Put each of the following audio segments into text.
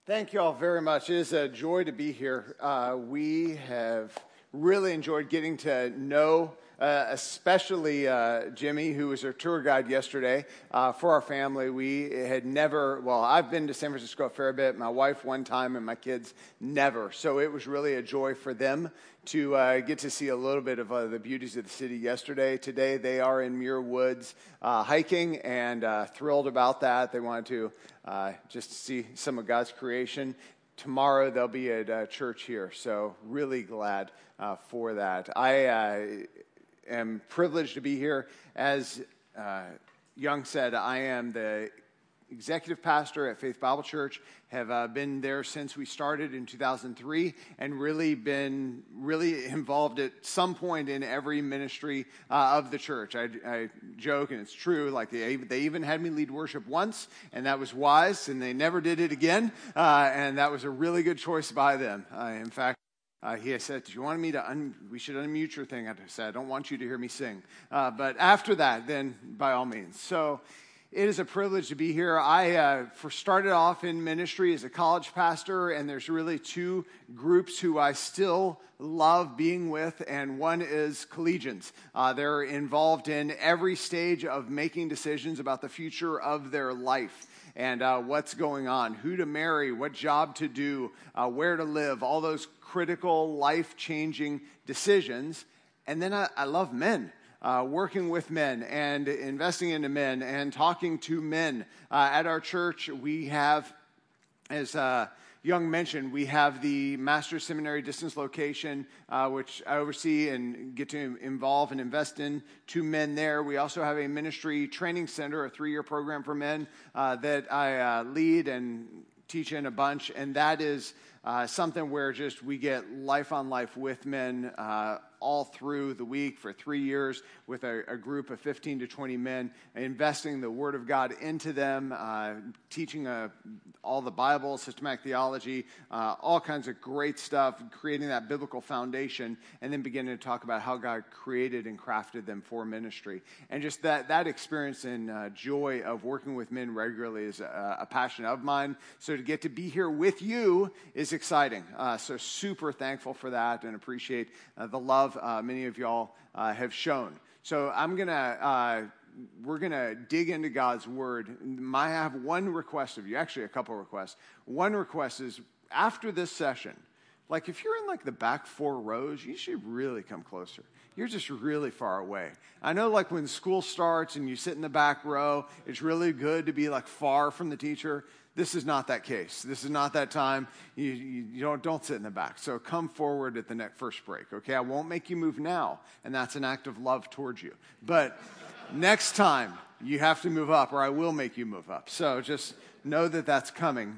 Thank you all very much. It is a joy to be here. We have really enjoyed getting to know, especially Jimmy, who was our tour guide yesterday for our family. We had never, I've been to San Francisco a fair bit, my wife one time, and my kids never. So it was really a joy for them to get to see a little bit of the beauties of the city yesterday. Today they are in Muir Woods hiking and thrilled about that. They wanted to just see some of God's creation. Tomorrow they'll be at church here, so really glad for that. I am privileged to be here. As Young said, I am the executive pastor at Faith Bible Church, have been there since we started in 2003, and really been involved at some point in every ministry of the church. I joke, and it's true, like they even had me lead worship once, and that was wise, and they never did it again, and that was a really good choice by them. In fact, he said, "Do you want me to? We should unmute your thing." I said, "I don't want you to hear me sing." But after that, then by all means. So it is a privilege to be here. I started off in ministry as a college pastor, and there's really two groups who I still love being with, and one is collegians. They're involved in every stage of making decisions about the future of their life and what's going on, who to marry, what job to do, where to live, all those critical, life-changing decisions. And then I love men. Working with men and investing into men and talking to men. At our church, we have, as Young mentioned, we have the Master's Seminary distance location, which I oversee and get to involve and invest in to men there. We also have a ministry training center, a 3-year program for men that I lead and teach in a bunch, and that is something where just we get life on life with men all through the week for 3 years with a group of 15 to 20 men, investing the Word of God into them, teaching all the Bible, systematic theology, all kinds of great stuff, creating that biblical foundation, and then beginning to talk about how God created and crafted them for ministry. And just that experience and joy of working with men regularly is a passion of mine. So to get to be here with you is exciting. So super thankful for that and appreciate the love many of y'all have shown. So we're going to dig into God's Word. I have one request of you, actually a couple requests. One request is after this session, like if you're in like the back 4 rows, you should really come closer. You're just really far away. I know like when school starts and you sit in the back row, it's really good to be like far from the teacher. This is not that case. This is not that time. You don't sit in the back. So come forward at the first break, okay? I won't make you move now, and that's an act of love towards you. But next time, you have to move up, or I will make you move up. So just know that that's coming.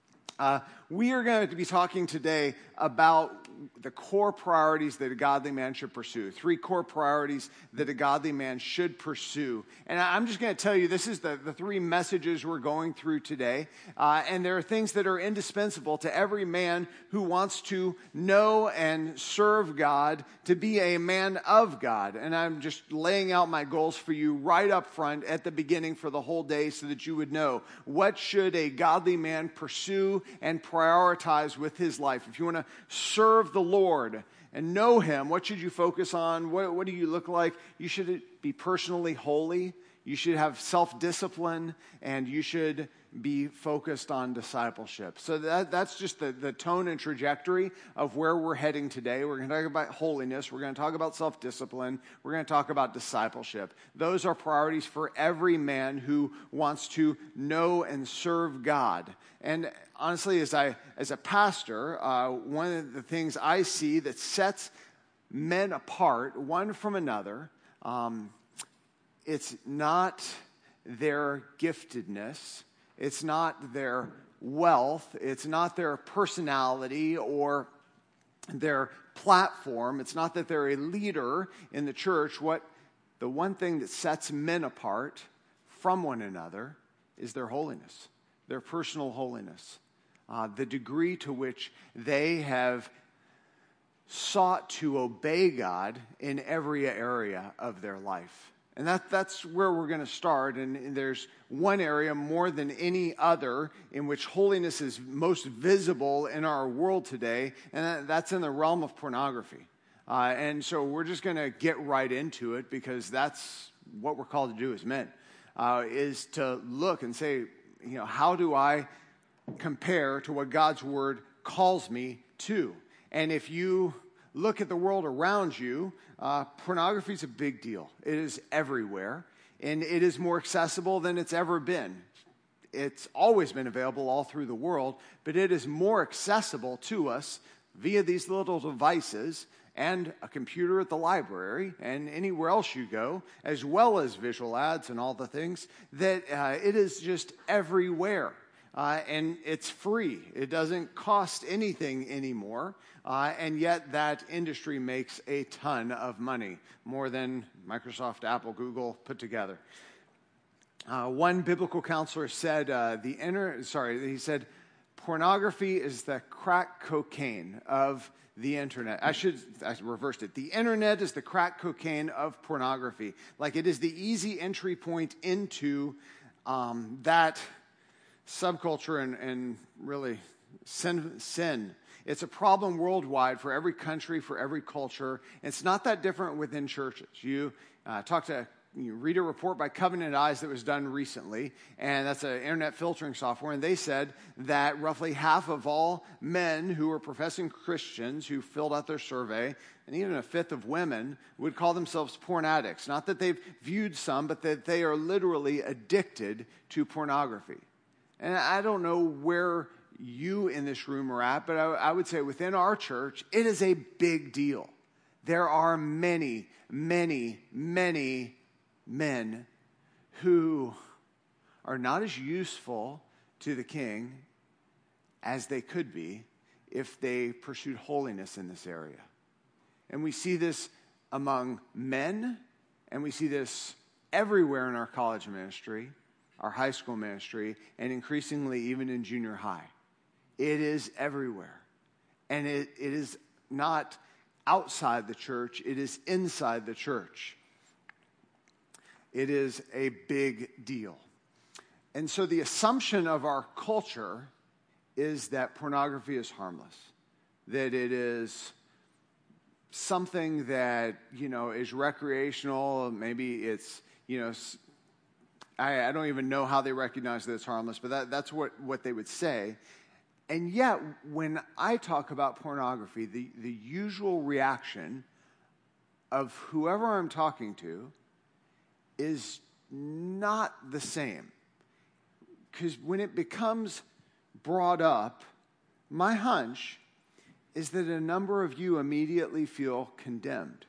We are going to be talking today about the core priorities that a godly man should pursue. 3 core priorities that a godly man should pursue. And I'm just going to tell you, this is the 3 messages we're going through today. And there are things that are indispensable to every man who wants to know and serve God, to be a man of God. And I'm just laying out my goals for you right up front at the beginning for the whole day so that you would know what should a godly man pursue and prioritize with his life. If you want to serve the Lord and know Him, what should you focus on? What do you look like? You should be personally holy. You should have self-discipline, and you should be focused on discipleship. So that's just the tone and trajectory of where we're heading today. We're going to talk about holiness. We're going to talk about self-discipline. We're going to talk about discipleship. Those are priorities for every man who wants to know and serve God. And honestly, as a pastor, one of the things I see that sets men apart, one from another, it's not their giftedness. It's not their wealth. It's not their personality or their platform. It's not that they're a leader in the church. The one thing that sets men apart from one another is their holiness, their personal holiness, the degree to which they have sought to obey God in every area of their life. And that's where we're going to start. And there's one area more than any other in which holiness is most visible in our world today, and that's in the realm of pornography. And so we're just going to get right into it because that's what we're called to do as men, is to look and say, how do I compare to what God's word calls me to? And if you look at the world around you, pornography is a big deal. It is everywhere, and it is more accessible than it's ever been. It's always been available all through the world, but it is more accessible to us via these little devices and a computer at the library and anywhere else you go, as well as visual ads and all the things, that it is just everywhere. And it's free. It doesn't cost anything anymore. And yet that industry makes a ton of money, more than Microsoft, Apple, Google put together. One biblical counselor said, he said, pornography is the crack cocaine of the internet. I reversed it. The internet is the crack cocaine of pornography. Like it is the easy entry point into that subculture and really sin. It's a problem worldwide for every country, for every culture. It's not that different within churches. You read a report by Covenant Eyes that was done recently, and that's an internet filtering software, and they said that roughly half of all men who are professing Christians who filled out their survey, and even a fifth of women, would call themselves porn addicts. Not that they've viewed some, but that they are literally addicted to pornography. And I don't know where you in this room are at, but I would say within our church, it is a big deal. There are many, many, many men who are not as useful to the king as they could be if they pursued holiness in this area. And we see this among men, and we see this everywhere in our college ministry, our high school ministry, and increasingly even in junior high. It is everywhere. And it is not outside the church, it is inside the church. It is a big deal. And so the assumption of our culture is that pornography is harmless, that it is something that, is recreational. Maybe it's, I don't even know how they recognize that it's harmless, but that's what they would say. And yet, when I talk about pornography, the usual reaction of whoever I'm talking to is not the same. Because when it becomes brought up, my hunch is that a number of you immediately feel condemned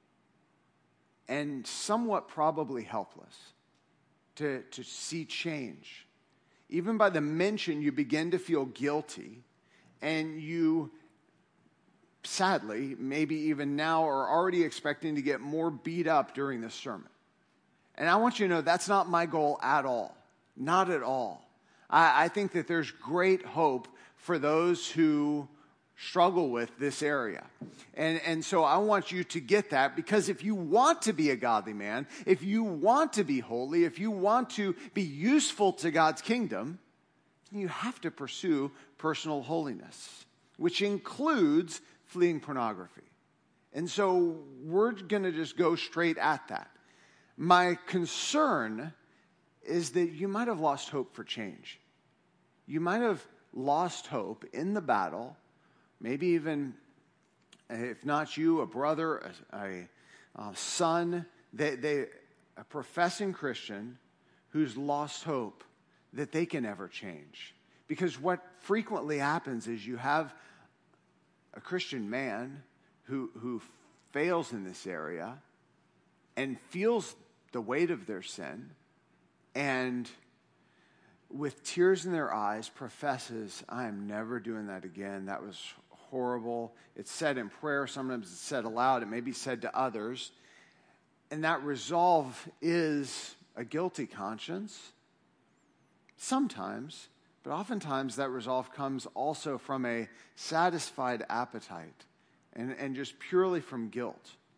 and somewhat probably helpless to see change. Even by the mention, you begin to feel guilty, and you, sadly, maybe even now are already expecting to get more beat up during this sermon. And I want you to know that's not my goal at all. Not at all. I think that there's great hope for those who struggle with this area. And so I want you to get that, because if you want to be a godly man, if you want to be holy, if you want to be useful to God's kingdom, then you have to pursue personal holiness, which includes fleeing pornography. And so we're going to just go straight at that. My concern is that you might have lost hope for change. You might have lost hope in the battle. Maybe even, if not you, a brother, a son, a professing Christian who's lost hope that they can ever change. Because what frequently happens is you have a Christian man who fails in this area and feels the weight of their sin, and with tears in their eyes professes, I am never doing that again. That was horrible. It's said in prayer. Sometimes it's said aloud. It may be said to others. And that resolve is a guilty conscience. Sometimes, but oftentimes that resolve comes also from a satisfied appetite and just purely from guilt.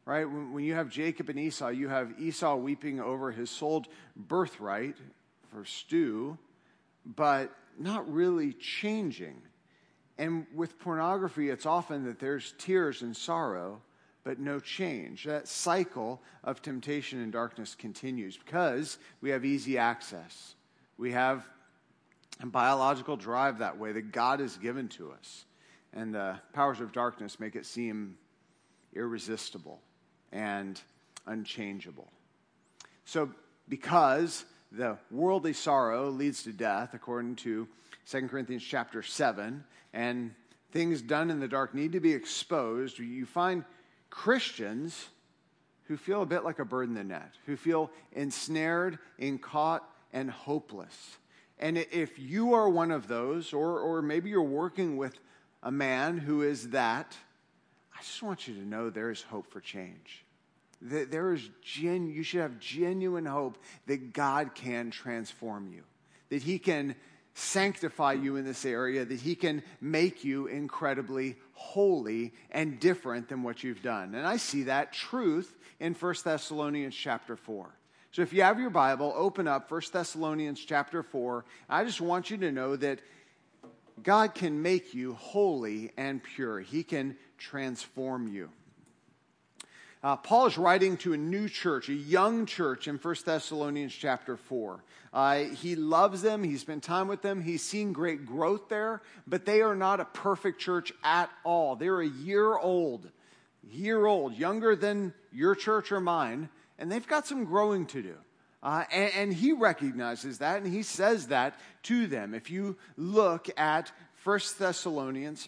right? When you have Jacob and Esau, you have Esau weeping over his sold birthright for stew, but not really changing. And with pornography, it's often that there's tears and sorrow, but no change. That cycle of temptation and darkness continues because we have easy access. We have a biological drive that way that God has given to us. And the powers of darkness make it seem irresistible and unchangeable. So because the worldly sorrow leads to death, according to 2 Corinthians chapter 7, and things done in the dark need to be exposed, you find Christians who feel a bit like a bird in the net, who feel ensnared, caught, and hopeless. And if you are one of those, or maybe you're working with a man who is that, I just want you to know there is hope for change. You should have genuine hope that God can transform you, that He can sanctify you in this area, that He can make you incredibly holy and different than what you've done. And I see that truth in 1 Thessalonians chapter 4. So if you have your Bible, open up 1 Thessalonians chapter 4. I just want you to know that God can make you holy and pure. He can transform you. Paul is writing to a new church, a young church in 1 Thessalonians chapter 4. He loves them. He spent time with them. He's seen great growth there, but they are not a perfect church at all. They're a year old, younger than your church or mine, and they've got some growing to do. And he recognizes that, and he says that to them. If you look at 1 Thessalonians,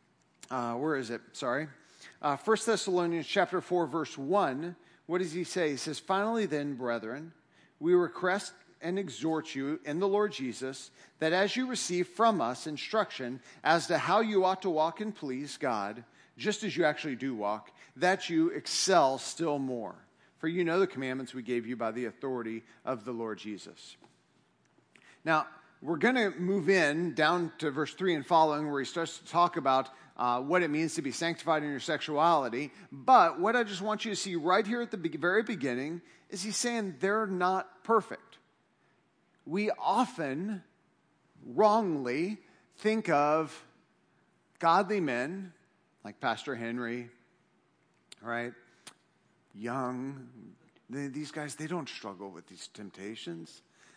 1 Thessalonians chapter 4, verse 1, what does he say? He says, "Finally then, brethren, we request and exhort you in the Lord Jesus, that as you receive from us instruction as to how you ought to walk and please God, just as you actually do walk, that you excel still more. For you know the commandments we gave you by the authority of the Lord Jesus." Now, we're going to move down to verse 3 and following, where he starts to talk about what it means to be sanctified in your sexuality. But what I just want you to see right here at the very beginning is he's saying they're not perfect. We often wrongly think of godly men like Pastor Henry, right? Young. These guys, they don't struggle with these temptations.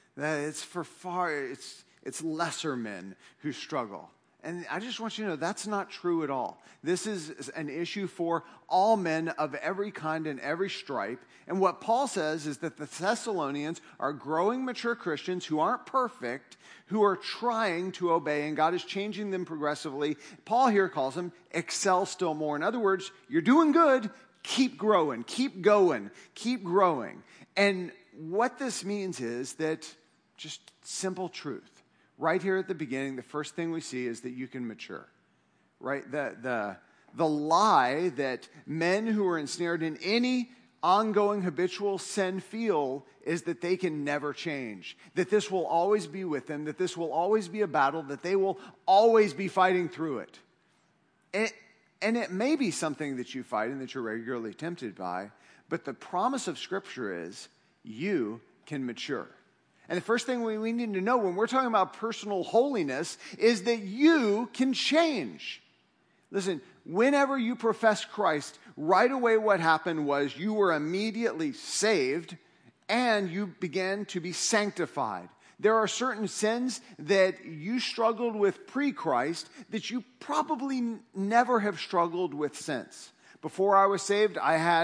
It's lesser men who struggle. And I just want you to know that's not true at all. This is an issue for all men of every kind and every stripe. And what Paul says is that the Thessalonians are growing mature Christians who aren't perfect, who are trying to obey, and God is changing them progressively. Paul here calls them excel still more. In other words, you're doing good, keep growing, keep going, keep growing. And what this means is that just simple truth. Right here at the beginning, the first thing we see is that you can mature, right? The lie that men who are ensnared in any ongoing habitual sin feel is that they can never change, that this will always be with them, that this will always be a battle, that they will always be fighting through it. And it may be something that you fight and that you're regularly tempted by, but the promise of Scripture is you can mature. And the first thing we need to know when we're talking about personal holiness is that you can change. Listen, whenever you profess Christ, right away what happened was you were immediately saved and you began to be sanctified. There are certain sins that you struggled with pre-Christ that you probably never have struggled with since. Before I was saved,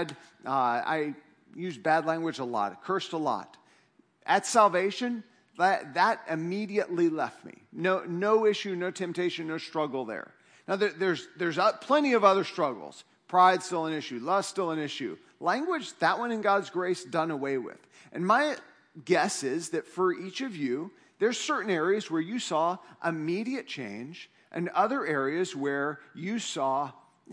I used bad language a lot, cursed a lot. At salvation, that immediately left me. No issue, no temptation, no struggle there. Now, there's plenty of other struggles. Pride still an issue. Lust still an issue. Language, that one in God's grace, done away with. And my guess is that for each of you, there's certain areas where you saw immediate change and other areas where you saw,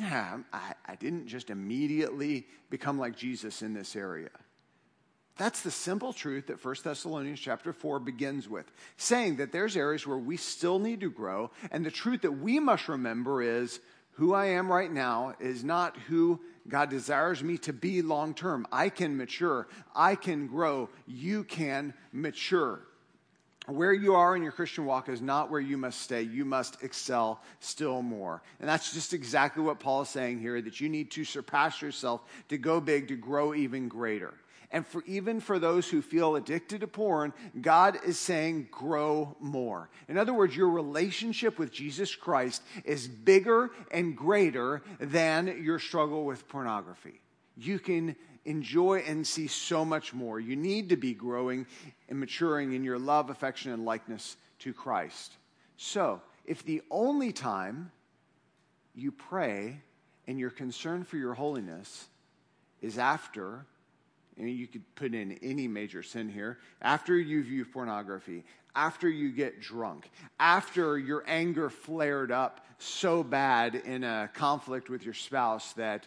I didn't just immediately become like Jesus in this area. That's the simple truth that 1 Thessalonians chapter 4 begins with, saying that there's areas where we still need to grow, and the truth that we must remember is who I am right now is not who God desires me to be long term. I can mature. I can grow. You can mature. Where you are in your Christian walk is not where you must stay. You must excel still more. And that's just exactly what Paul is saying here, that you need to surpass yourself, to go big, to grow even greater. And even for those who feel addicted to porn, God is saying grow more. In other words, your relationship with Jesus Christ is bigger and greater than your struggle with pornography. You can enjoy and see so much more. You need to be growing and maturing in your love, affection, and likeness to Christ. So, if the only time you pray and you're concerned for your holiness is after, and you could put in any major sin here, after you view pornography, after you get drunk, after your anger flared up so bad in a conflict with your spouse that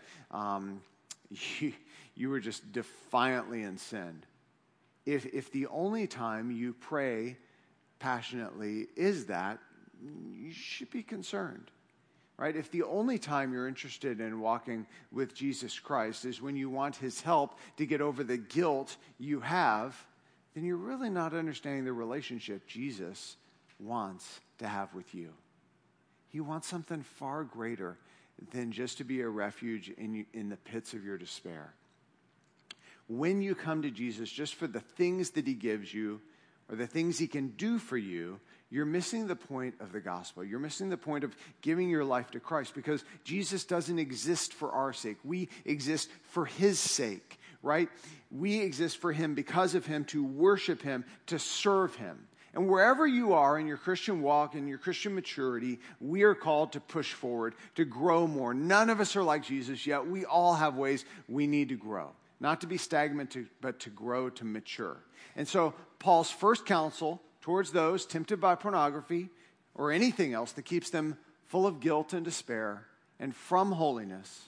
you were just defiantly in sin. If the only time you pray passionately is that, you should be concerned, right? If the only time you're interested in walking with Jesus Christ is when you want his help to get over the guilt you have, then you're really not understanding the relationship Jesus wants to have with you. He wants something far greater than just to be a refuge in the pits of your despair. When you come to Jesus just for the things that he gives you or the things he can do for you, you're missing the point of the gospel. You're missing the point of giving your life to Christ, because Jesus doesn't exist for our sake. We exist for his sake, right? We exist for him, because of him, to worship him, to serve him. And wherever you are in your Christian walk, in your Christian maturity, we are called to push forward, to grow more. None of us are like Jesus yet. We all have ways we need to grow. Not to be stagnant, but to grow, to mature. And so Paul's first counsel towards those tempted by pornography or anything else that keeps them full of guilt and despair and from holiness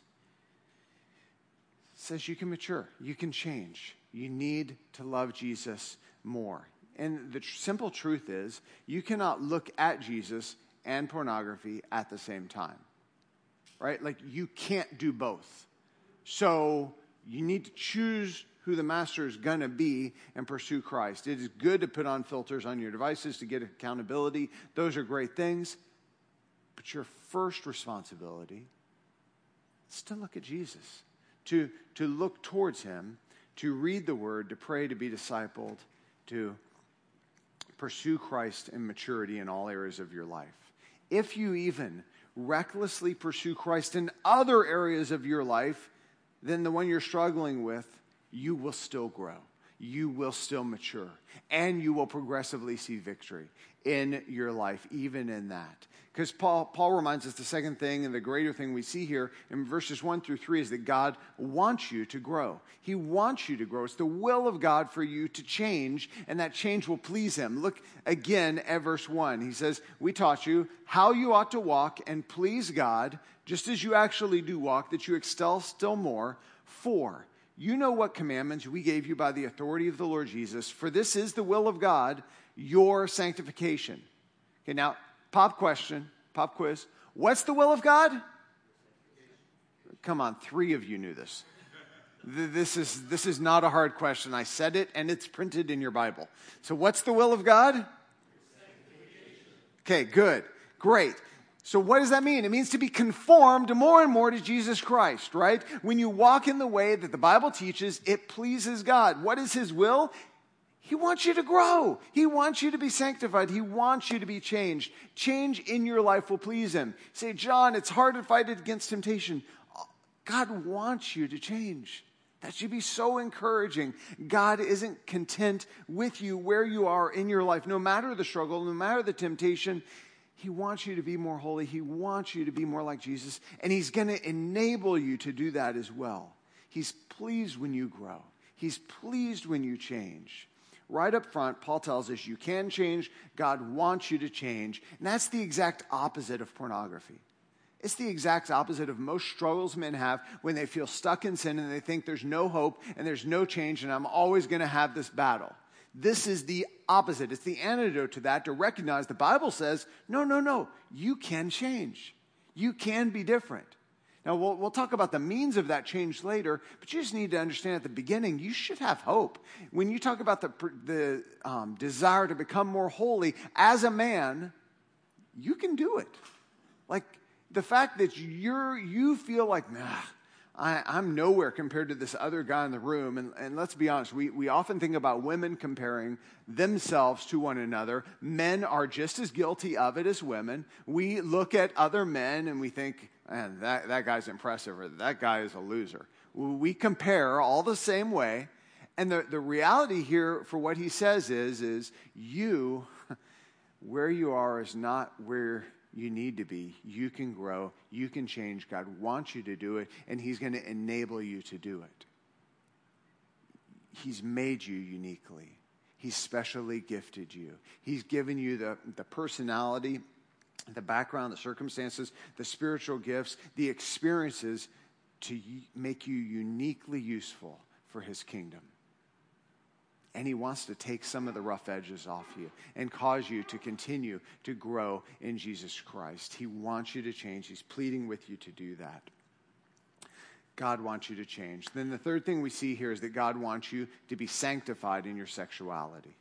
says you can mature, you can change. You need to love Jesus more. And the simple truth is, you cannot look at Jesus and pornography at the same time, right? Like, you can't do both. So you need to choose who the master is going to be and pursue Christ. It is good to put on filters on your devices to get accountability. Those are great things. But your first responsibility is to look at Jesus, to look towards him, to read the word, to pray, to be discipled, to pursue Christ in maturity in all areas of your life. If you even recklessly pursue Christ in other areas of your life than the one you're struggling with, you will still grow. You will still mature. And you will progressively see victory in your life, even in that. Because Paul reminds us the second thing and the greater thing we see here in verses 1 through 3 is that God wants you to grow. He wants you to grow. It's the will of God for you to change, and that change will please him. Look again at verse 1. He says, we taught you how you ought to walk and please God, just as you actually do walk, that you excel still more. 4, you know what commandments we gave you by the authority of the Lord Jesus, for this is the will of God, your sanctification. Okay, now, pop question, pop quiz. What's the will of God? Come on, 3 of you knew this. This is not a hard question. I said it, and it's printed in your Bible. So what's the will of God? Okay, good, great. So what does that mean? It means to be conformed more and more to Jesus Christ, right? When you walk in the way that the Bible teaches, it pleases God. What is his will? He wants you to grow. He wants you to be sanctified. He wants you to be changed. Change in your life will please him. Say, John, it's hard to fight against temptation. God wants you to change. That should be so encouraging. God isn't content with you where you are in your life. No matter the struggle, no matter the temptation, he wants you to be more holy. He wants you to be more like Jesus. And he's going to enable you to do that as well. He's pleased when you grow. He's pleased when you change. Right up front, Paul tells us you can change. God wants you to change. And that's the exact opposite of pornography. It's the exact opposite of most struggles men have when they feel stuck in sin and they think there's no hope and there's no change and I'm always going to have this battle. This is the opposite. It's the antidote to that, to recognize the Bible says, no, you can change. You can be different. Now, we'll talk about the means of that change later, but you just need to understand at the beginning, you should have hope. When you talk about the desire to become more holy as a man, you can do it. Like the fact that you feel like, I'm nowhere compared to this other guy in the room. And let's be honest, we often think about women comparing themselves to one another. Men are just as guilty of it as women. We look at other men and we think, man, that guy's impressive, or that guy is a loser. We compare all the same way. And the reality here for what he says is you, where you are is not where you need to be. You can grow. You can change. God wants you to do it, and he's going to enable you to do it. He's made you uniquely. He's specially gifted you. He's given you the personality, the background, the circumstances, the spiritual gifts, the experiences to make you uniquely useful for his kingdom. And he wants to take some of the rough edges off you and cause you to continue to grow in Jesus Christ. He wants you to change. He's pleading with you to do that. God wants you to change. Then the third thing we see here is that God wants you to be sanctified in your sexuality.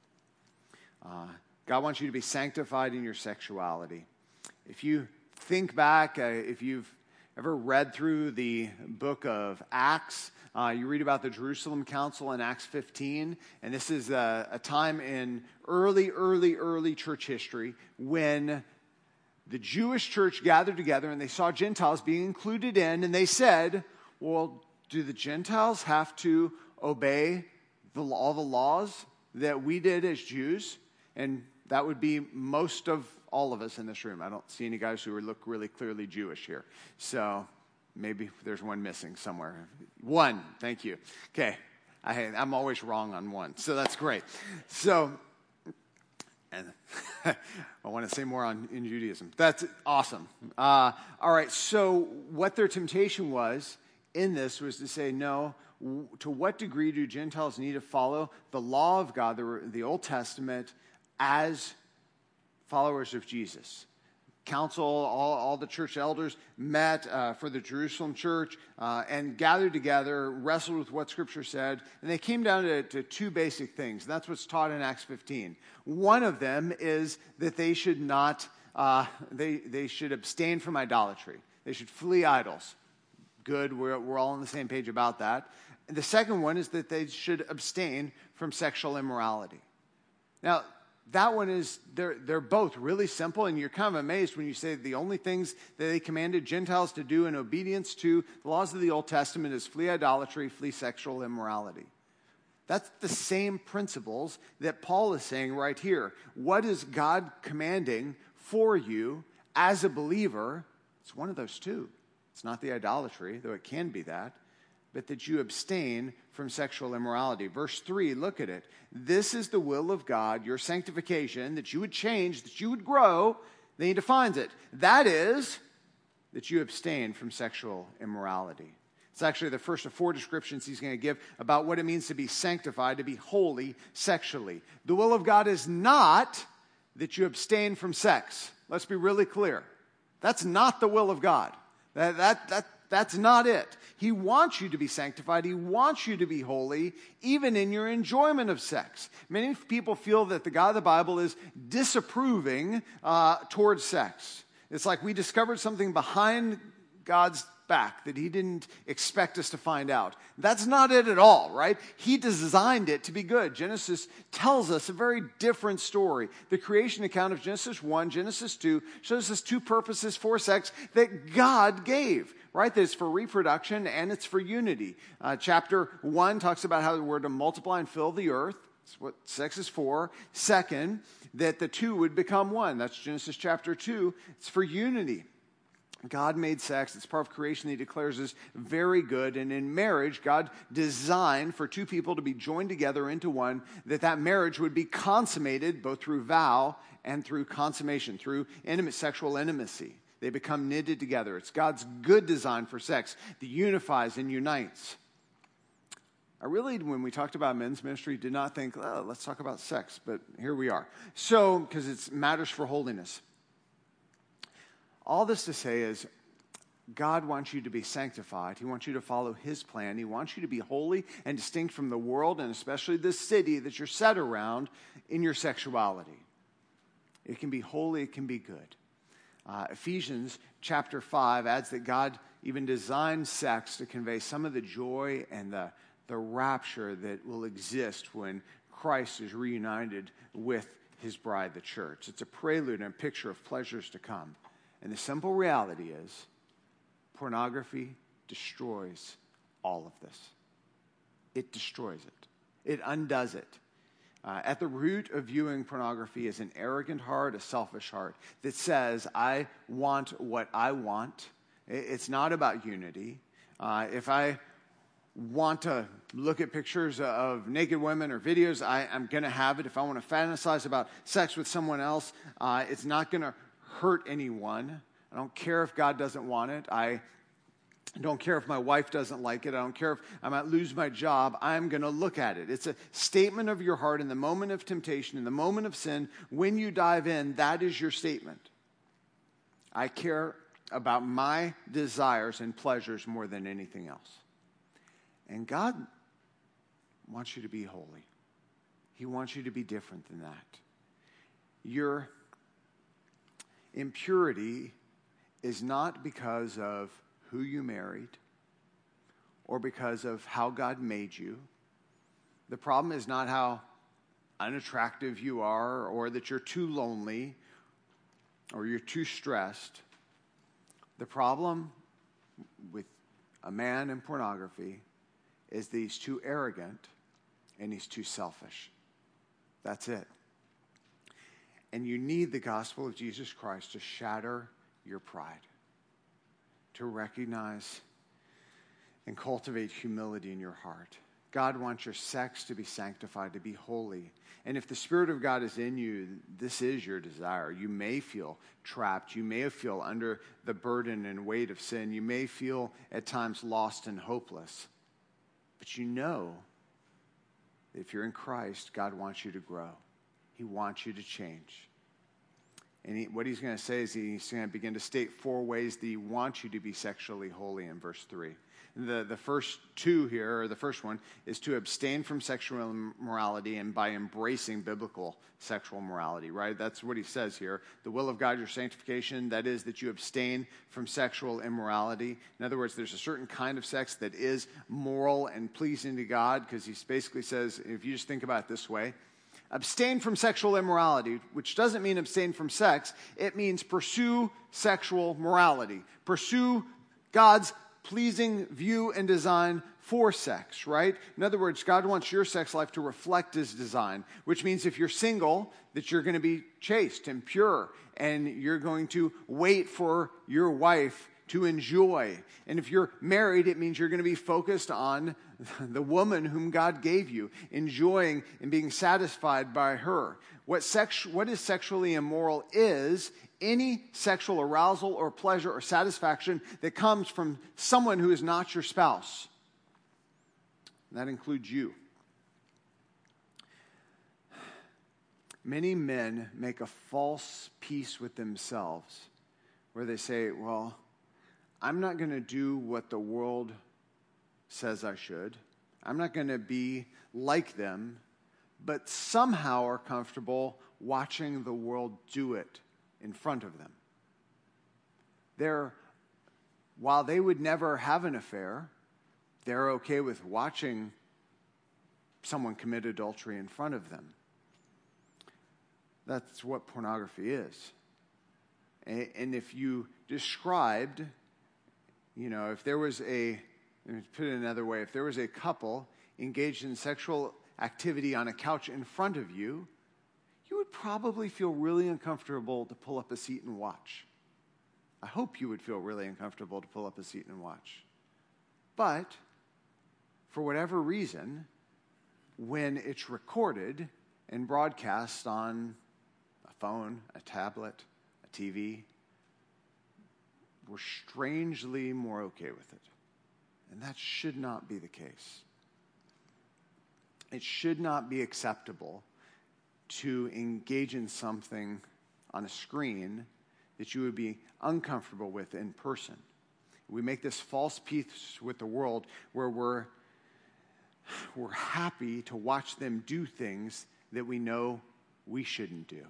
God wants you to be sanctified in your sexuality. If you think back, if you've ever read through the book of Acts, you read about the Jerusalem Council in Acts 15, and this is a time in early church history when the Jewish church gathered together and they saw Gentiles being included in, and they said, well, do the Gentiles have to obey all the laws that we did as Jews? And that would be most of all of us in this room. I don't see any guys who look really clearly Jewish here. So maybe there's one missing somewhere. One, thank you. Okay, I'm always wrong on one, so that's great. So, and I want to say more in Judaism. That's awesome. All right, so what their temptation was in this was to say, no, to what degree do Gentiles need to follow the law of God, the Old Testament, as followers of Jesus? Council, all the church elders met for the Jerusalem church and gathered together, wrestled with what Scripture said, and they came down to two basic things. And that's what's taught in Acts 15. One of them is that they should not, they should abstain from idolatry. They should flee idols. Good, we're all on the same page about that. And the second one is that they should abstain from sexual immorality. Now, that one is, they're both really simple, and you're kind of amazed when you say the only things that they commanded Gentiles to do in obedience to the laws of the Old Testament is flee idolatry, flee sexual immorality. That's the same principles that Paul is saying right here. What is God commanding for you as a believer? It's one of those two. It's not the idolatry, though it can be that, but that you abstain from sexual immorality. Verse 3, look at it. This is the will of God, your sanctification, that you would change, that you would grow. Then he defines it. That is, that you abstain from sexual immorality. It's actually the first of four descriptions he's going to give about what it means to be sanctified, to be holy sexually. The will of God is not that you abstain from sex. Let's be really clear. That's not the will of God. That's not it. He wants you to be sanctified. He wants you to be holy, even in your enjoyment of sex. Many people feel that the God of the Bible is disapproving towards sex. It's like we discovered something behind God's back that he didn't expect us to find out. That's not it at all, right? He designed it to be good. Genesis tells us a very different story. The creation account of Genesis 1, Genesis 2 shows us two purposes for sex that God gave, right? That it's for reproduction and it's for unity. Chapter 1 talks about how we're to multiply and fill the earth. That's what sex is for. Second, that the two would become one. That's Genesis chapter 2. It's for unity. God made sex. It's part of creation he declares is very good. And in marriage, God designed for two people to be joined together into one, that marriage would be consummated both through vow and through consummation, through sexual intimacy. They become knitted together. It's God's good design for sex that unifies and unites. I really, when we talked about men's ministry, did not think, oh, let's talk about sex, but here we are. So, because it matters for holiness. All this to say is, God wants you to be sanctified. He wants you to follow his plan. He wants you to be holy and distinct from the world, and especially this city that you're set around in your sexuality. It can be holy, it can be good. Ephesians chapter 5 adds that God even designed sex to convey some of the joy and the rapture that will exist when Christ is reunited with his bride, the church. It's a prelude and a picture of pleasures to come. And the simple reality is, pornography destroys all of this. It destroys it. It undoes it. At the root of viewing pornography is an arrogant heart, a selfish heart that says, I want what I want. It's not about unity. If I want to look at pictures of naked women or videos, I'm going to have it. If I want to fantasize about sex with someone else, it's not going to hurt anyone. I don't care if God doesn't want it. I don't care if my wife doesn't like it. I don't care if I might lose my job. I'm going to look at it. It's a statement of your heart in the moment of temptation, in the moment of sin. When you dive in, that is your statement. I care about my desires and pleasures more than anything else. And God wants you to be holy. He wants you to be different than that. Your impurity is not because of who you married or because of how God made you. The problem is not how unattractive you are or that you're too lonely or you're too stressed. The problem with a man in pornography is that he's too arrogant and he's too selfish. That's it. And you need the gospel of Jesus Christ to shatter your pride, to recognize and cultivate humility in your heart. God wants your sex to be sanctified, to be holy. And if the Spirit of God is in you, this is your desire. You may feel trapped. You may feel under the burden and weight of sin. You may feel at times lost and hopeless. But you know that if you're in Christ, God wants you to grow. He wants you to change. And what he's going to say is he's going to begin to state 4 ways that he wants you to be sexually holy in verse 3. The first two here, or the first one, is to abstain from sexual immorality and by embracing biblical sexual morality, right? That's what he says here. The will of God, your sanctification, that is that you abstain from sexual immorality. In other words, there's a certain kind of sex that is moral and pleasing to God, because he basically says, if you just think about it this way, abstain from sexual immorality, which doesn't mean abstain from sex. It means pursue sexual morality. Pursue God's pleasing view and design for sex, right? In other words, God wants your sex life to reflect his design, which means if you're single, that you're going to be chaste and pure, and you're going to wait for your wife to enjoy. And if you're married, it means you're going to be focused on the woman whom God gave you, enjoying and being satisfied by her. What is sexually immoral is any sexual arousal or pleasure or satisfaction that comes from someone who is not your spouse. That includes you. Many men make a false peace with themselves where they say, well, I'm not going to do what the world says I should. I'm not going to be like them, but somehow are comfortable watching the world do it in front of them. While they would never have an affair, they're okay with watching someone commit adultery in front of them. That's what pornography is. And if you described, if there was let me put it another way, if there was a couple engaged in sexual activity on a couch in front of you, you would probably feel really uncomfortable to pull up a seat and watch. I hope you would feel really uncomfortable to pull up a seat and watch. But for whatever reason, when it's recorded and broadcast on a phone, a tablet, a TV, we're strangely more okay with it. And that should not be the case. It should not be acceptable to engage in something on a screen that you would be uncomfortable with in person. We make this false peace with the world where we're happy to watch them do things that we know we shouldn't do.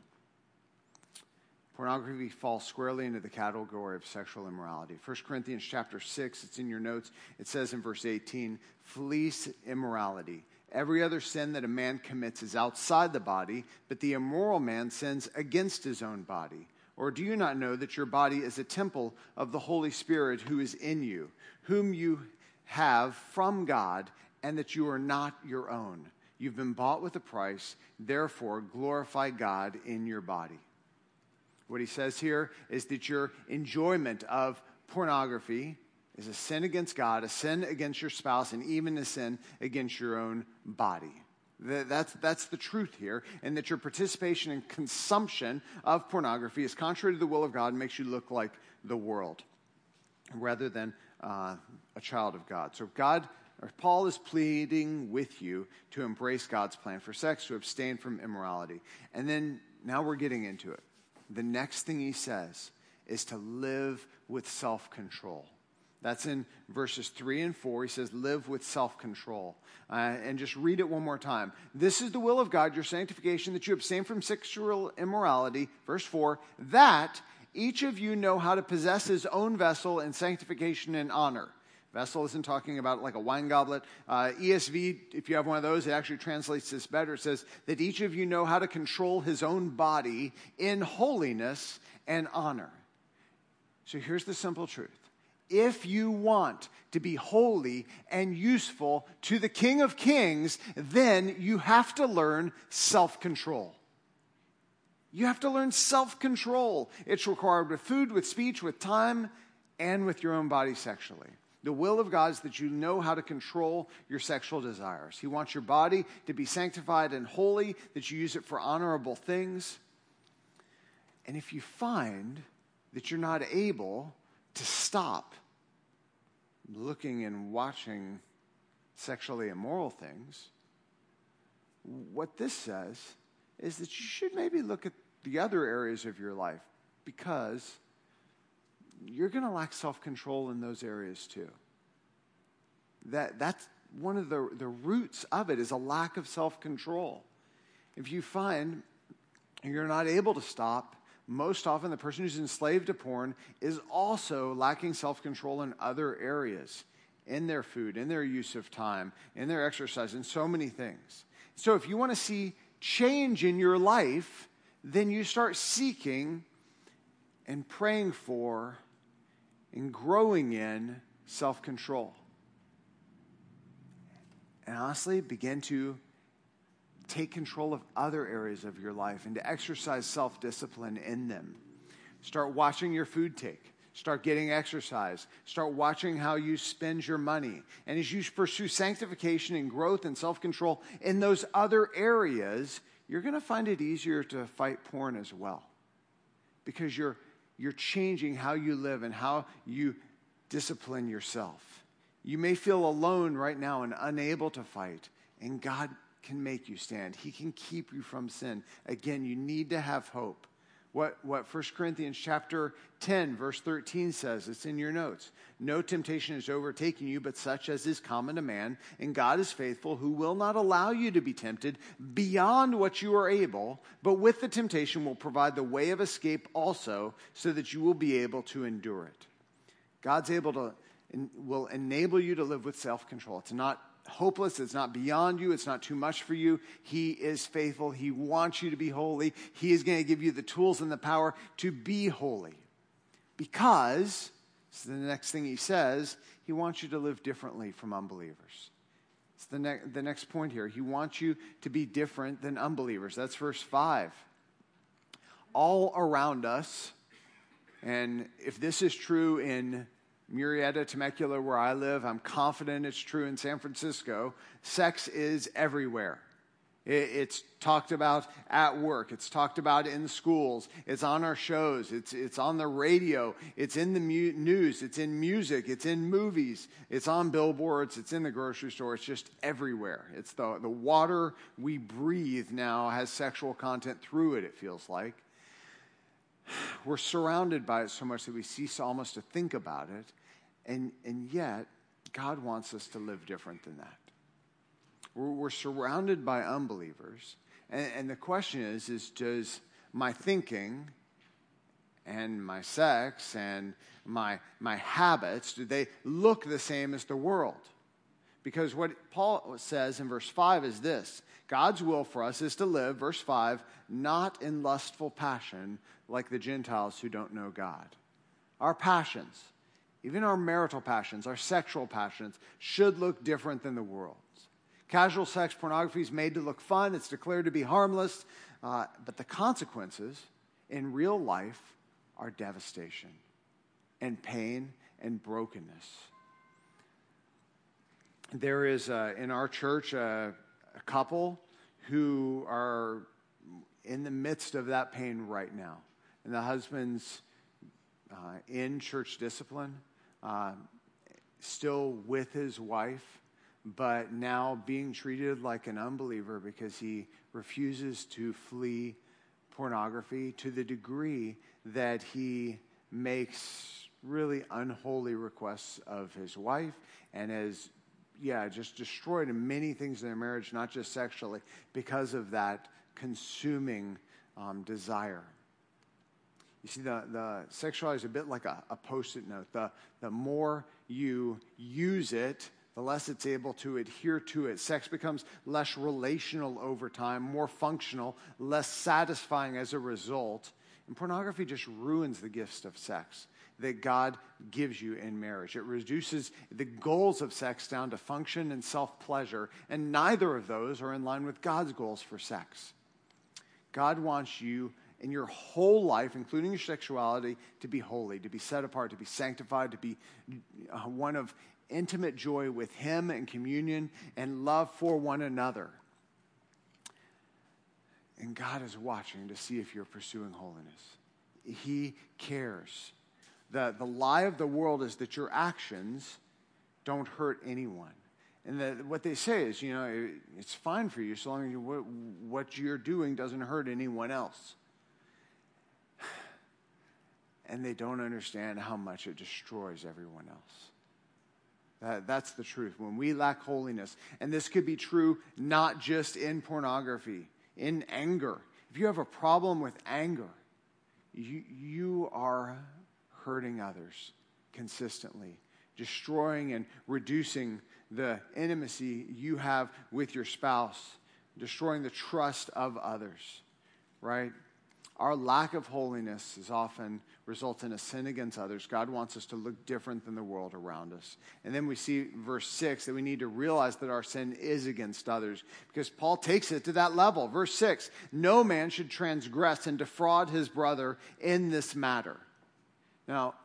Pornography falls squarely into the category of sexual immorality. 1 Corinthians chapter 6, it's in your notes. It says in verse 18, flee immorality. Every other sin that a man commits is outside the body, but the immoral man sins against his own body. Or do you not know that your body is a temple of the Holy Spirit who is in you, whom you have from God, and that you are not your own? You've been bought with a price, therefore glorify God in your body. What he says here is that your enjoyment of pornography is a sin against God, a sin against your spouse, and even a sin against your own body. That's the truth here, and that your participation in consumption of pornography is contrary to the will of God and makes you look like the world rather than a child of God. So Paul is pleading with you to embrace God's plan for sex, to abstain from immorality. And then now we're getting into it. The next thing he says is to live with self-control. That's in verses 3 and 4. He says, live with self-control. And just read it one more time. This is the will of God, your sanctification, that you abstain from sexual immorality. Verse 4, that each of you know how to possess his own vessel in sanctification and honor. Vessel isn't talking about like a wine goblet. ESV, if you have one of those, it actually translates this better. It says that each of you know how to control his own body in holiness and honor. So here's the simple truth. If you want to be holy and useful to the King of Kings, then you have to learn self-control. You have to learn self-control. It's required with food, with speech, with time, and with your own body sexually. The will of God is that you know how to control your sexual desires. He wants your body to be sanctified and holy, that you use it for honorable things. And if you find that you're not able to stop looking and watching sexually immoral things, what this says is that you should maybe look at the other areas of your life, because you're going to lack self-control in those areas too. That's one of the roots of it, is a lack of self-control. If you find you're not able to stop, most often the person who's enslaved to porn is also lacking self-control in other areas, in their food, in their use of time, in their exercise, in so many things. So if you want to see change in your life, then you start seeking and praying for and growing in self-control. And honestly, begin to take control of other areas of your life and to exercise self-discipline in them. Start watching your food take. Start getting exercise. Start watching how you spend your money. And as you pursue sanctification and growth and self-control in those other areas, you're going to find it easier to fight porn as well. Because you're changing how you live and how you discipline yourself. You may feel alone right now and unable to fight, and God can make you stand. He can keep you from sin. Again, you need to have hope. What 1 Corinthians chapter 10, verse 13 says, it's in your notes. No temptation is overtaking you, but such as is common to man, and God is faithful, who will not allow you to be tempted beyond what you are able, but with the temptation will provide the way of escape also, so that you will be able to endure it. God's will enable you to live with self-control. It's not hopeless. It's not beyond you. It's not too much for you. He is faithful. He wants you to be holy. He is going to give you the tools and the power to be holy. Because, so the next thing he says, he wants you to live differently from unbelievers. It's the next point here. He wants you to be different than unbelievers. That's verse 5. All around us, and if this is true in Murrieta, Temecula, where I live, I'm confident it's true in San Francisco, sex is everywhere. It's talked about at work. It's talked about in schools. It's on our shows. It's on the radio. It's in the news. It's in music. It's in movies. It's on billboards. It's in the grocery store. It's just everywhere. It's the water we breathe now has sexual content through it, it feels like. We're surrounded by it so much that we cease almost to think about it. And yet, God wants us to live different than that. We're surrounded by unbelievers. And the question is does my thinking and my sex and my habits, do they look the same as the world? Because what Paul says in verse 5 is this: God's will for us is to live, verse 5, not in lustful passion like the Gentiles who don't know God. Our passions, even our marital passions, our sexual passions, should look different than the world's. Casual sex pornography is made to look fun. It's declared to be harmless. But the consequences in real life are devastation and pain and brokenness. There is, in our church, a couple who are in the midst of that pain right now. And the husband's in church discipline, still with his wife, but now being treated like an unbeliever because he refuses to flee pornography to the degree that he makes really unholy requests of his wife and has, just destroyed many things in their marriage, not just sexually, because of that consuming desire. You see, the sexuality is a bit like a Post-it note. The more you use it, the less it's able to adhere to it. Sex becomes less relational over time, more functional, less satisfying as a result. And pornography just ruins the gifts of sex that God gives you in marriage. It reduces the goals of sex down to function and self-pleasure, and neither of those are in line with God's goals for sex. God wants you in your whole life, including your sexuality, to be holy, to be set apart, to be sanctified, to be one of intimate joy with Him and communion and love for one another. And God is watching to see if you're pursuing holiness. He cares. The lie of the world is that your actions don't hurt anyone. And what they say is, it's fine for you so long as what you're doing doesn't hurt anyone else. And they don't understand how much it destroys everyone else. That's the truth. When we lack holiness, and this could be true not just in pornography, in anger. If you have a problem with anger, you are hurting others consistently, destroying and reducing the intimacy you have with your spouse, destroying the trust of others, right? Our lack of holiness is often results in a sin against others. God wants us to look different than the world around us. And then we see verse 6 that we need to realize that our sin is against others because Paul takes it to that level. Verse 6, no man should transgress and defraud his brother in this matter. Now,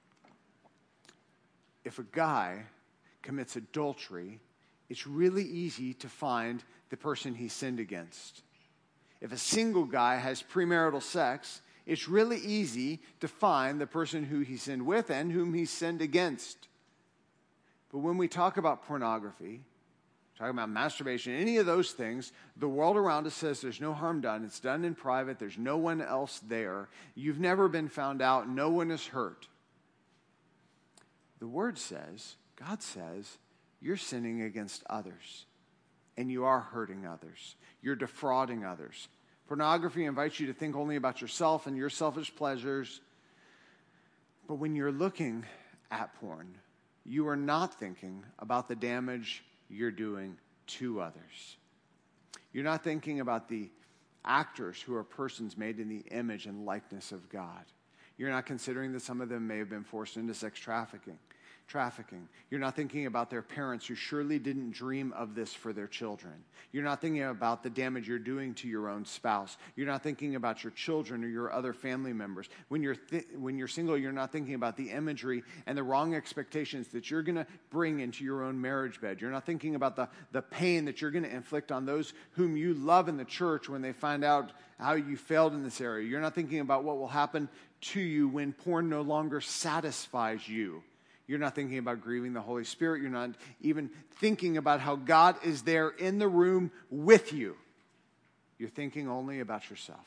if a guy commits adultery, it's really easy to find the person he sinned against. If a single guy has premarital sex, it's really easy to find the person who he sinned with and whom he sinned against. But when we talk about pornography, talking about masturbation, any of those things, the world around us says there's no harm done. It's done in private. There's no one else there. You've never been found out. No one is hurt. The Word says, God says, you're sinning against others. And you are hurting others. You're defrauding others. Pornography invites you to think only about yourself and your selfish pleasures. But when you're looking at porn, you are not thinking about the damage you're doing to others. You're not thinking about the actors who are persons made in the image and likeness of God. You're not considering that some of them may have been forced into sex trafficking. You're not thinking about their parents who surely didn't dream of this for their children. You're not thinking about the damage you're doing to your own spouse. You're not thinking about your children or your other family members. When you're single, you're not thinking about the imagery and the wrong expectations that you're going to bring into your own marriage bed. You're not thinking about the pain that you're going to inflict on those whom you love in the church when they find out how you failed in this area. You're not thinking about what will happen to you when porn no longer satisfies you. You're not thinking about grieving the Holy Spirit. You're not even thinking about how God is there in the room with you. You're thinking only about yourself.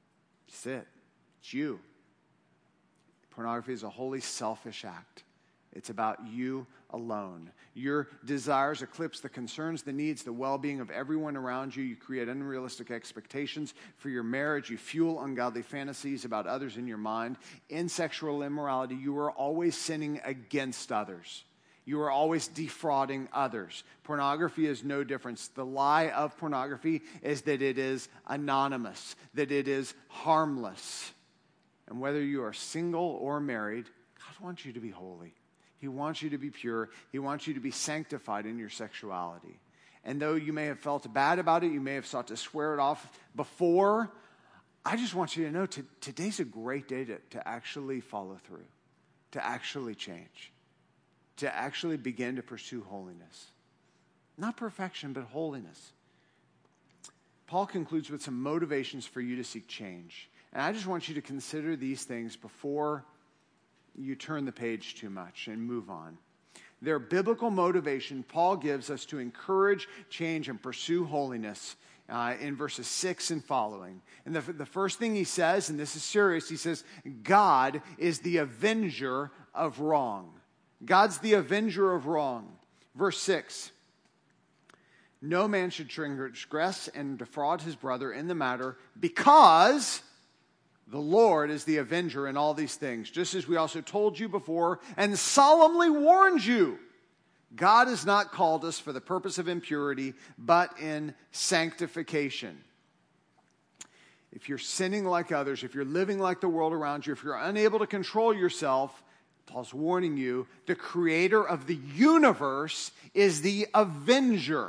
That's it. It's you. Pornography is a wholly selfish act. It's about you alone. Your desires eclipse the concerns, the needs, the well-being of everyone around you. You create unrealistic expectations for your marriage. You fuel ungodly fantasies about others in your mind. In sexual immorality, you are always sinning against others. You are always defrauding others. Pornography is no different. The lie of pornography is that it is anonymous, that it is harmless. And whether you are single or married, God wants you to be holy. He wants you to be pure. He wants you to be sanctified in your sexuality. And though you may have felt bad about it, you may have sought to swear it off before, I just want you to know today's a great day to actually follow through, to actually change, to actually begin to pursue holiness. Not perfection, but holiness. Paul concludes with some motivations for you to seek change. And I just want you to consider these things before you turn the page too much and move on. Their biblical motivation Paul gives us to encourage change and pursue holiness in verses 6 and following. And the first thing he says, and this is serious, he says, God is the avenger of wrong. God's the avenger of wrong. Verse 6, no man should transgress and defraud his brother in the matter, because the Lord is the avenger in all these things, just as we also told you before and solemnly warned you. God has not called us for the purpose of impurity, but in sanctification. If you're sinning like others, if you're living like the world around you, if you're unable to control yourself, Paul's warning you, the creator of the universe is the avenger.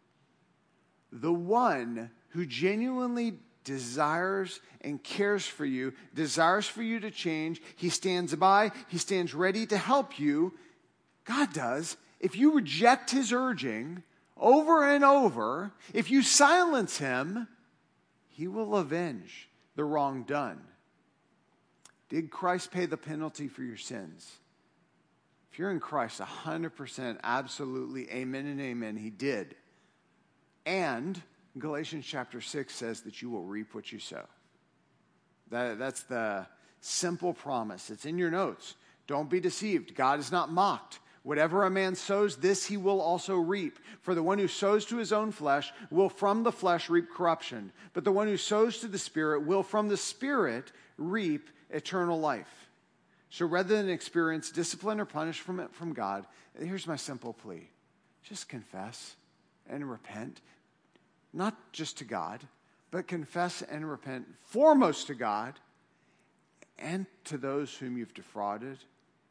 The one who genuinely desires and cares for you, desires for you to change. He stands by. He stands ready to help you. God does. If you reject his urging over and over, if you silence him, he will avenge the wrong done. Did Christ pay the penalty for your sins? If you're in Christ, 100%, absolutely, amen and amen, he did. And Galatians chapter 6 says that you will reap what you sow. That's the simple promise. It's in your notes. Don't be deceived. God is not mocked. Whatever a man sows, this he will also reap. For the one who sows to his own flesh will from the flesh reap corruption. But the one who sows to the Spirit will from the Spirit reap eternal life. So rather than experience discipline or punishment from God, here's my simple plea. Just confess and repent. Not just to God, but confess and repent foremost to God and to those whom you've defrauded,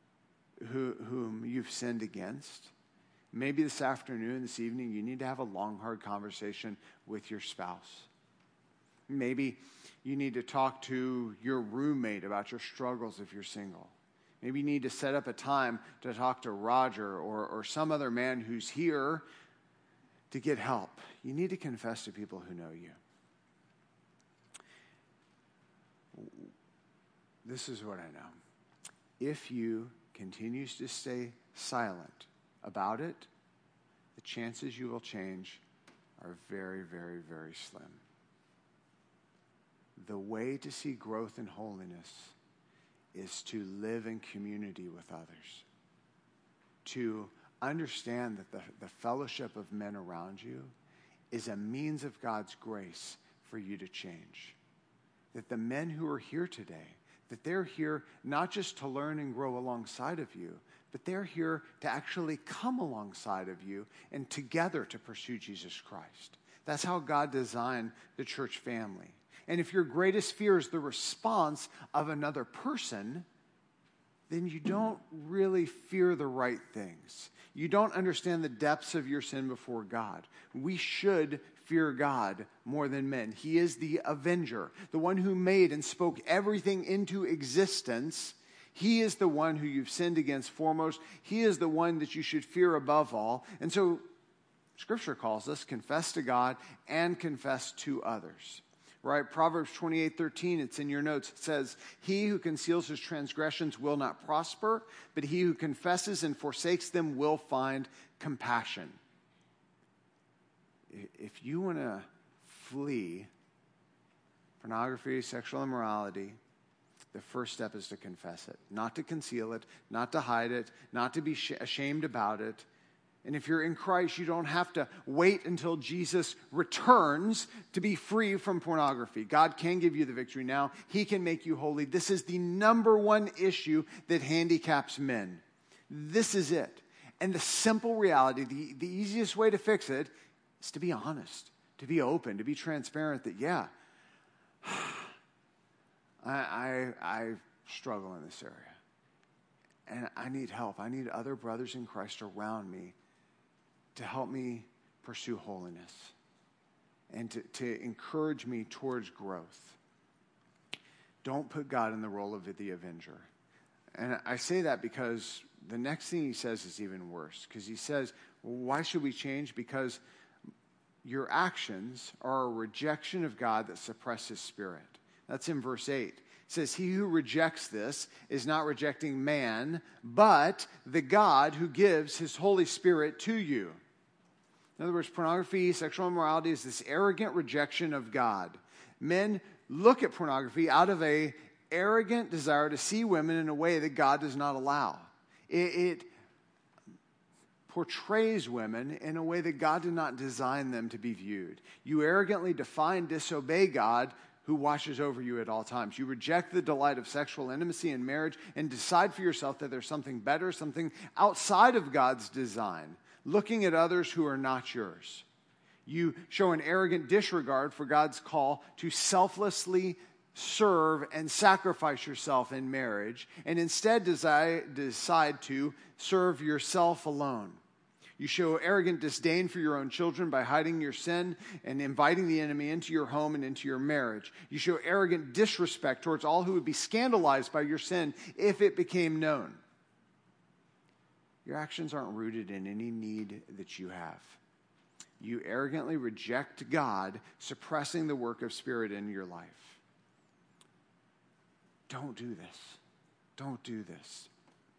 whom you've sinned against. Maybe this afternoon, this evening, you need to have a long, hard conversation with your spouse. Maybe you need to talk to your roommate about your struggles if you're single. Maybe you need to set up a time to talk to Roger or some other man who's here to get help. You need to confess to people who know you. This is what I know. If you continue to stay silent about it, the chances you will change are very, very, very slim. The way to see growth in holiness is to live in community with others, to understand that the fellowship of men around you is a means of God's grace for you to change. That the men who are here today, that they're here not just to learn and grow alongside of you, but they're here to actually come alongside of you and together to pursue Jesus Christ. That's how God designed the church family. And if your greatest fear is the response of another person, then you don't really fear the right things. You don't understand the depths of your sin before God. We should fear God more than men. He is the avenger, the one who made and spoke everything into existence. He is the one who you've sinned against foremost. He is the one that you should fear above all. And so Scripture calls us confess to God and confess to others. Right? Proverbs 28:13, it's in your notes. It says, "He who conceals his transgressions will not prosper, but he who confesses and forsakes them will find compassion." If you want to flee pornography, sexual immorality, the first step is to confess it, not to conceal it, not to hide it, not to be ashamed about it. And if you're in Christ, you don't have to wait until Jesus returns to be free from pornography. God can give you the victory now. He can make you holy. This is the number one issue that handicaps men. This is it. And the simple reality, the easiest way to fix it is to be honest, to be open, to be transparent that, yeah, I struggle in this area. And I need help. I need other brothers in Christ around me to help me pursue holiness and to encourage me towards growth. Don't put God in the role of the avenger. And I say that because the next thing he says is even worse. Because he says, well, why should we change? Because your actions are a rejection of God that suppress his spirit. That's in verse 8. It says, he who rejects this is not rejecting man, but the God who gives his Holy Spirit to you. In other words, pornography, sexual immorality is this arrogant rejection of God. Men look at pornography out of an arrogant desire to see women in a way that God does not allow. It portrays women in a way that God did not design them to be viewed. You arrogantly defy, disobey God who watches over you at all times. You reject the delight of sexual intimacy in marriage and decide for yourself that there's something better, something outside of God's design, looking at others who are not yours. You show an arrogant disregard for God's call to selflessly serve and sacrifice yourself in marriage, and instead decide to serve yourself alone. You show arrogant disdain for your own children by hiding your sin and inviting the enemy into your home and into your marriage. You show arrogant disrespect towards all who would be scandalized by your sin if it became known. Your actions aren't rooted in any need that you have. You arrogantly reject God, suppressing the work of Spirit in your life. Don't do this. Don't do this.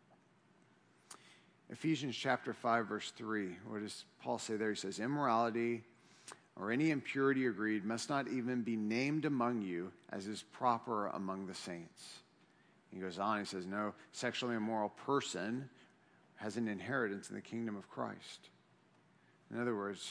Ephesians chapter 5, verse 3. What does Paul say there? He says, immorality or any impurity or greed must not even be named among you as is proper among the saints. He goes on, he says, no sexually immoral person has an inheritance in the kingdom of Christ. In other words,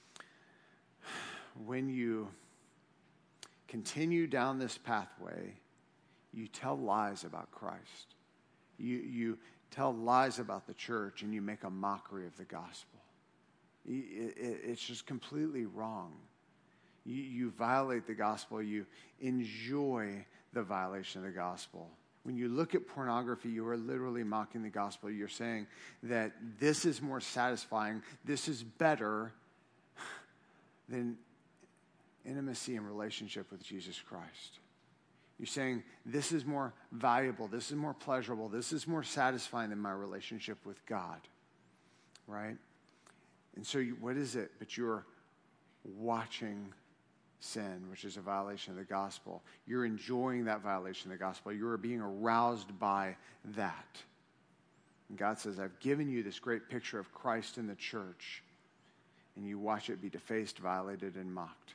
when you continue down this pathway, you tell lies about Christ. You tell lies about the church, and you make a mockery of the gospel. It's just completely wrong. You violate the gospel. You enjoy the violation of the gospel. When you look at pornography, you are literally mocking the gospel. You're saying that this is more satisfying, this is better than intimacy and relationship with Jesus Christ. You're saying this is more valuable, this is more pleasurable, this is more satisfying than my relationship with God, right? And so what is it? But you're watching sin, which is a violation of the gospel. You're enjoying that violation of the gospel. You are being aroused by that. And God says, I've given you this great picture of Christ in the church, and you watch it be defaced, violated, and mocked.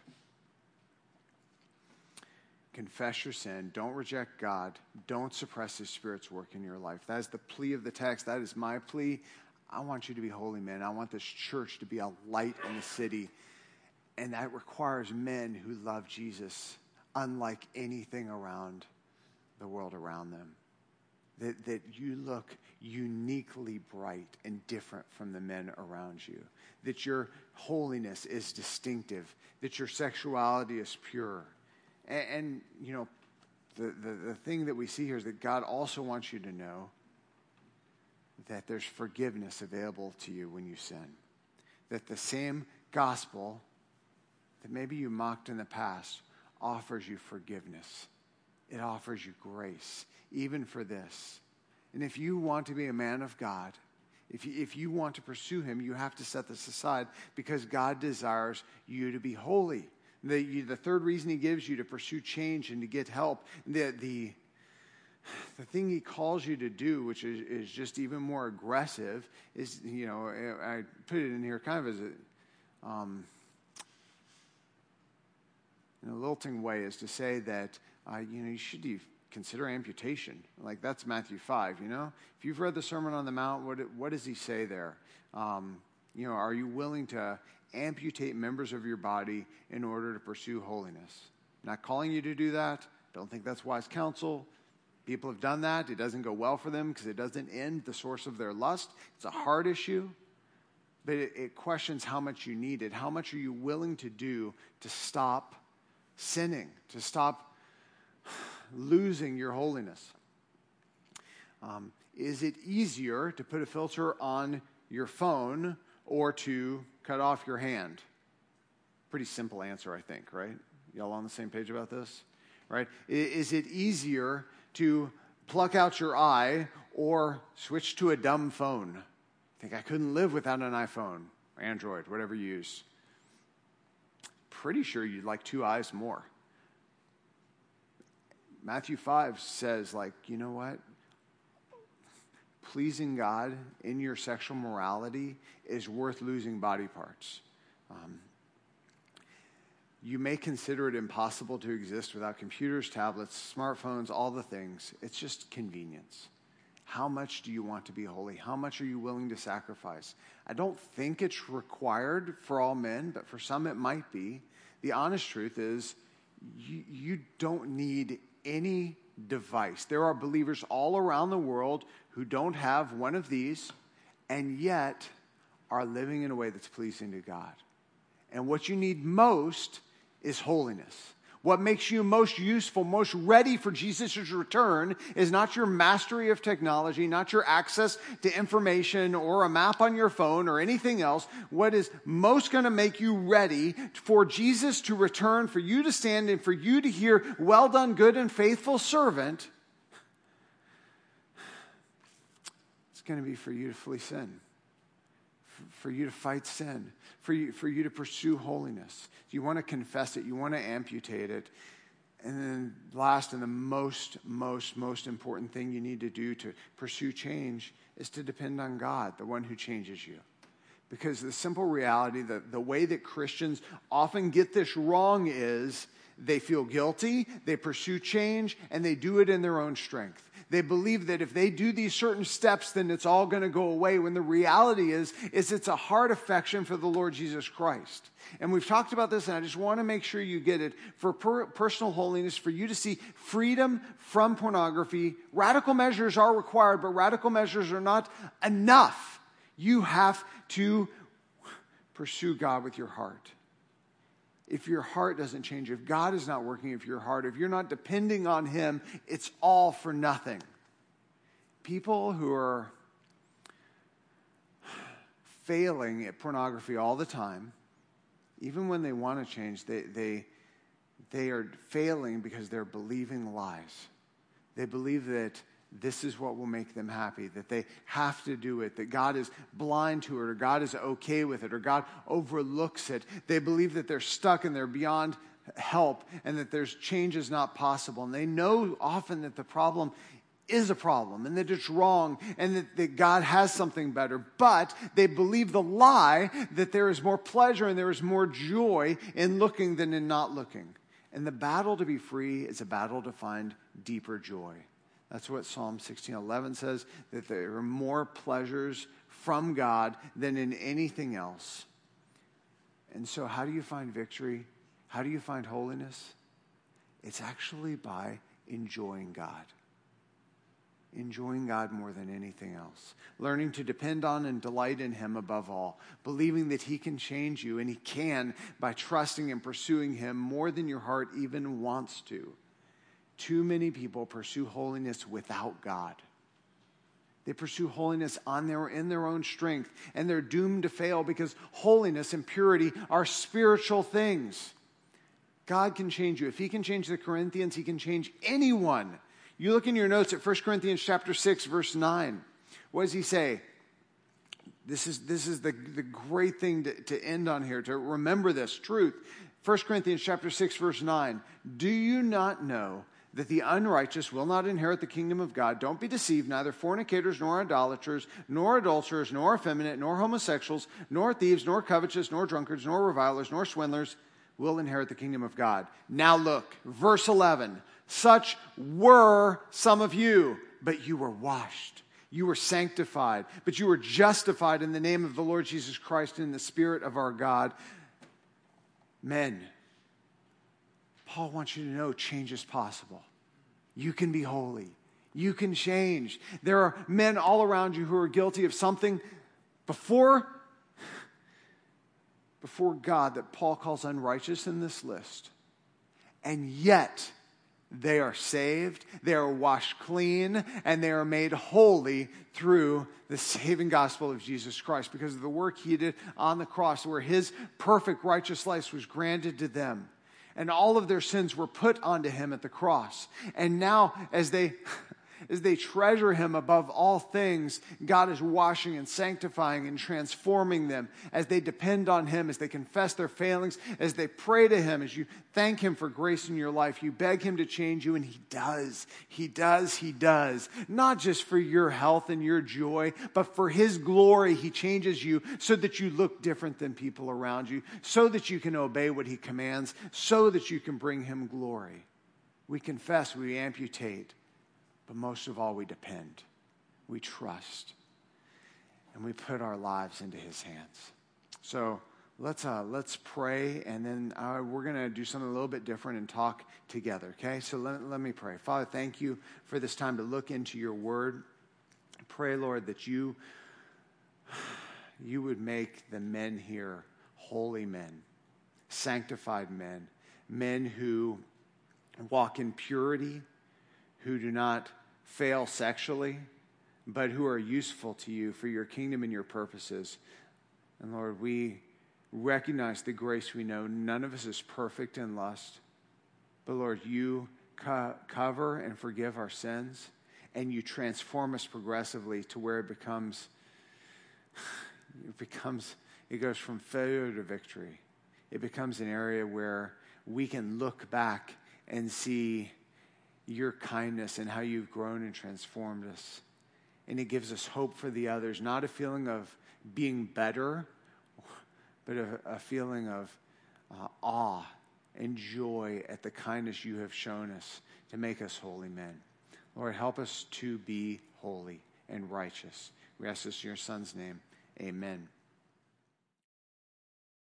Confess your sin. Don't reject God. Don't suppress his Spirit's work in your life. That is the plea of the text. That is my plea. I want you to be holy men. I want this church to be a light in the city. And that requires men who love Jesus unlike anything around the world around them. That you look uniquely bright and different from the men around you. That your holiness is distinctive. That your sexuality is pure. And you know, the thing that we see here is that God also wants you to know that there's forgiveness available to you when you sin. That the same gospel that maybe you mocked in the past offers you forgiveness. It offers you grace, even for this. And if you want to be a man of God, if you want to pursue him, you have to set this aside because God desires you to be holy. The third reason he gives you to pursue change and to get help, the thing he calls you to do, which is just even more aggressive, is, you know, I put it in here kind of as in a lilting way, is to say that, you know, you should consider amputation. Like, that's Matthew 5, you know? If you've read the Sermon on the Mount, what does he say there? Are you willing to amputate members of your body in order to pursue holiness? Not calling you to do that. Don't think that's wise counsel. People have done that. It doesn't go well for them because it doesn't end the source of their lust. It's a hard issue, but it questions how much you need it. How much are you willing to do to stop sinning, to stop losing your holiness? Is it easier to put a filter on your phone or to cut off your hand? Pretty simple answer, I think, right? Y'all on the same page about this? Right? Is it easier to pluck out your eye or switch to a dumb phone? I think I couldn't live without an iPhone or Android, whatever you use. Pretty sure you'd like 2 eyes more. Matthew 5 says, like, you know what? Pleasing God in your sexual morality is worth losing body parts. You may consider it impossible to exist without computers, tablets, smartphones, all the things. It's just convenience. How much do you want to be holy? How much are you willing to sacrifice? I don't think it's required for all men, but for some it might be. The honest truth is you don't need any device. There are believers all around the world who don't have one of these and yet are living in a way that's pleasing to God. And what you need most is holiness. What makes you most useful, most ready for Jesus' return is not your mastery of technology, not your access to information or a map on your phone or anything else. What is most going to make you ready for Jesus to return, for you to stand and for you to hear, "Well done, good and faithful servant," it's going to be for you to flee sin, for you to fight sin, for you to pursue holiness. You want to confess it. You want to amputate it. And then last and the most important thing you need to do to pursue change is to depend on God, the one who changes you. Because the simple reality, the way that Christians often get this wrong is they feel guilty, they pursue change, and they do it in their own strength. They believe that if they do these certain steps, then it's all going to go away, when the reality is it's a heart affection for the Lord Jesus Christ. And we've talked about this, and I just want to make sure you get it. For personal holiness, for you to see freedom from pornography, radical measures are required, but radical measures are not enough. You have to pursue God with your heart. If your heart doesn't change, if God is not working with your heart, if you're not depending on Him, it's all for nothing. People who are failing at pornography all the time, even when they want to change, they are failing because they're believing lies. They believe that this is what will make them happy, that they have to do it, that God is blind to it, or God is okay with it, or God overlooks it. They believe that they're stuck and they're beyond help, and that there's change is not possible. And they know often that the problem is a problem, and that it's wrong, and that God has something better. But they believe the lie that there is more pleasure and there is more joy in looking than in not looking. And the battle to be free is a battle to find deeper joy. That's what Psalm 16:11 says, that there are more pleasures from God than in anything else. And so how do you find victory? How do you find holiness? It's actually by enjoying God. Enjoying God more than anything else. Learning to depend on and delight in Him above all. Believing that He can change you, and He can, by trusting and pursuing Him more than your heart even wants to. Too many people pursue holiness without God. They pursue holiness in their own strength, and they're doomed to fail, because holiness and purity are spiritual things. God can change you. If He can change the Corinthians, He can change anyone. You look in your notes at 1 Corinthians chapter 6, verse 9. What does he say? This is the great thing to end on here, to remember this truth. 1 Corinthians chapter 6, verse 9. Do you not know that the unrighteous will not inherit the kingdom of God? Don't be deceived. Neither fornicators, nor idolaters, nor adulterers, nor effeminate, nor homosexuals, nor thieves, nor covetous, nor drunkards, nor revilers, nor swindlers will inherit the kingdom of God. Now look, verse 11. Such were some of you, but you were washed. You were sanctified, but you were justified in the name of the Lord Jesus Christ and in the Spirit of our God. Men, Paul wants you to know change is possible. You can be holy. You can change. There are men all around you who are guilty of something before God that Paul calls unrighteous in this list. And yet, they are saved, they are washed clean, and they are made holy through the saving gospel of Jesus Christ because of the work he did on the cross where his perfect righteous life was granted to them. And all of their sins were put onto him at the cross. And now as they treasure him above all things, God is washing and sanctifying and transforming them as they depend on him, as they confess their failings, as they pray to him, as you thank him for grace in your life, you beg him to change you, and he does. He does. He does. Not just for your health and your joy, but for his glory, he changes you so that you look different than people around you, so that you can obey what he commands, so that you can bring him glory. We confess, we amputate. But most of all, we depend, we trust, and we put our lives into his hands. So let's pray, and then we're going to do something a little bit different and talk together, okay? So let me pray. Father, thank you for this time to look into your word. I pray, Lord, that you would make the men here holy men, sanctified men, men who walk in purity, who do not fail sexually, but who are useful to you for your kingdom and your purposes. And Lord, we recognize the grace we know. None of us is perfect in lust. But Lord, you cover and forgive our sins, and you transform us progressively to where it goes from failure to victory. It becomes an area where we can look back and see your kindness and how you've grown and transformed us. And it gives us hope for the others, not a feeling of being better, but a feeling of awe and joy at the kindness you have shown us to make us holy men. Lord, help us to be holy and righteous. We ask this in your Son's name. Amen.